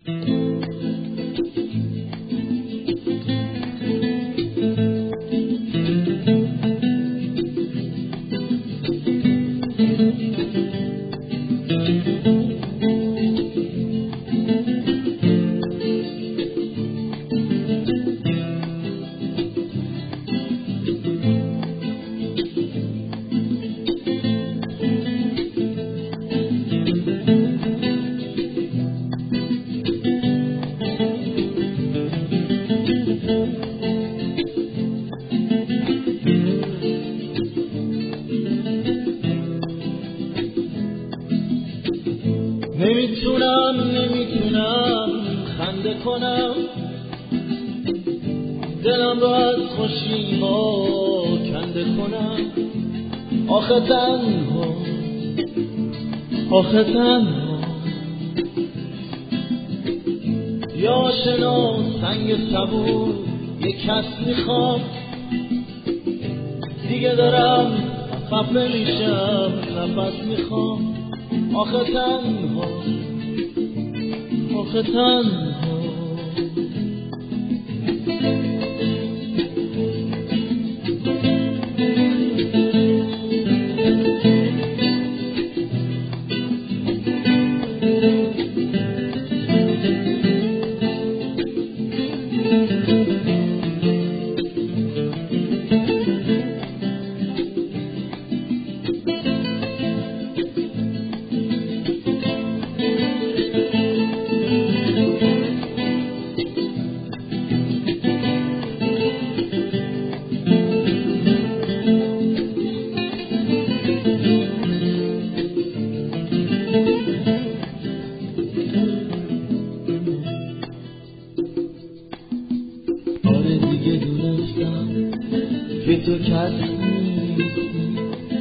نمیتونم خنده کنم، دلم رو از خوشی ها کنده کنم. آخه تنها یا آشنا سنگ صبور یک کس میخوام. دیگه دارم خفه میشم، نفس میخوام. آخه تنها که تو کس نیستی،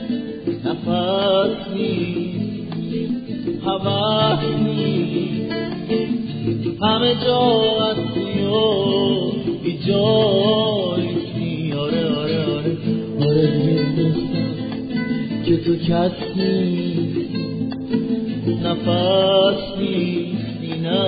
نفس نیستی، هوس نیستی، همه جا هستی و بی جا نیستی. آره دیگه دونستم که تو کس نیستی، نفس نیستی، نه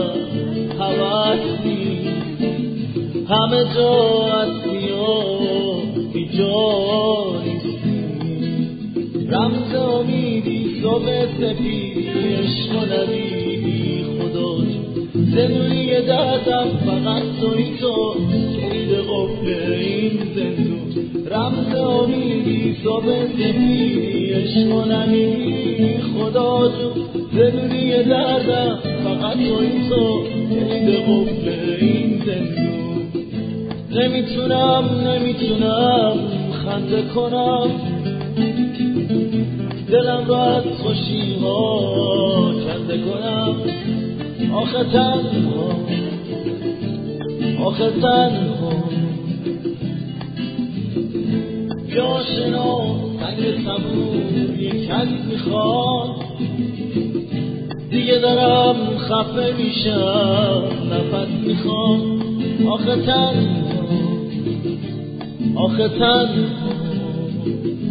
هوس نیستی، همه جا هستی و بی جا نیستی. رمز امیدی صبح سپیدی، عشق و نبیدی خدا جون. زندونی دردم فقط توی تو، کلید قفل این زندون. رمز امیدی صبح سپیدی، عشق و نبیدی خدا جون. زندونی دردم فقط توی تو، کلید قفل این زندون. نمیتونم خنده کنم، دلم رو از خوشی ها کنده کنم. آخه تنها یا آشنا سنگ صبور یک کس میخوام. دیگه دارم خفه میشم، نفس میخوام. آخه تنها